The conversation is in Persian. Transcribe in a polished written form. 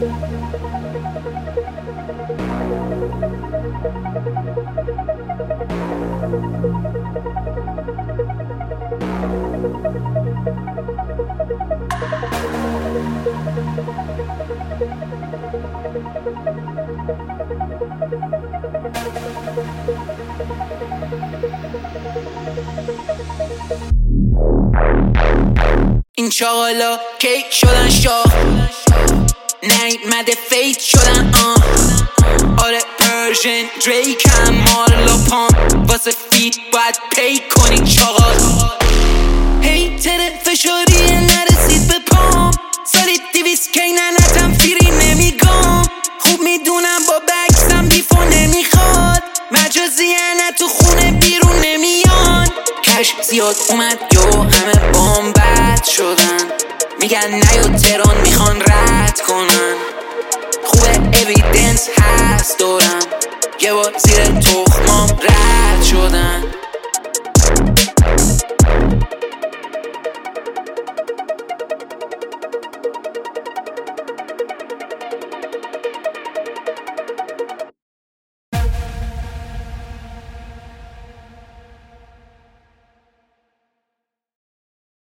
این چاقالا کیک شدن شاه نیمده فیت شدن آره پرژن دریک هم مارلا پام واسه فیت باید پی کنی چاقال هیتر فشاری نرسید به پام سالی 200 کی ننتم فیری نمیگم خوب میدونم با بکسم بیفو نمیخواد مجازی نه تو خونه بیرون نمیان کش زیاد اومد یو همه بامبد شدن میگن نیو تران میخوان رد کنن خوبه اویدنس هست دورم یه بار زیر تو